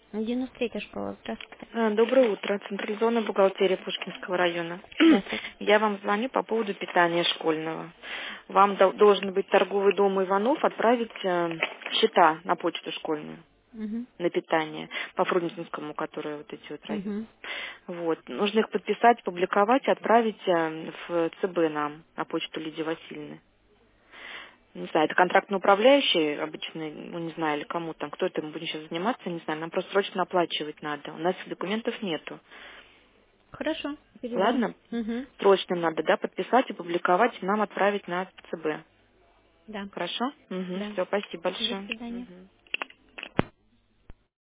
93-я школа, здравствуйте. Доброе утро. Централизованная бухгалтерия Пушкинского района. Здравствуйте. Я вам звоню по поводу питания школьного. Вам должен быть торговый дом Иванов отправить счета на почту школьную Угу. на питание по Фрунзенскому, которые вот эти вот районы. Угу. Вот. Нужно их подписать, публиковать и отправить в ЦБ нам на почту Лидии Васильевны. Не знаю, это контрактный управляющий обычно, ну не знаю, или кому там, кто этим будет сейчас заниматься, не знаю, нам просто срочно оплачивать надо. У нас документов нету. Хорошо, передам. Ладно? Угу. Срочно надо, да, подписать, опубликовать и нам отправить на ЦБ. Да, Хорошо? Угу. да. Все, спасибо До большое. свидания. Мгм.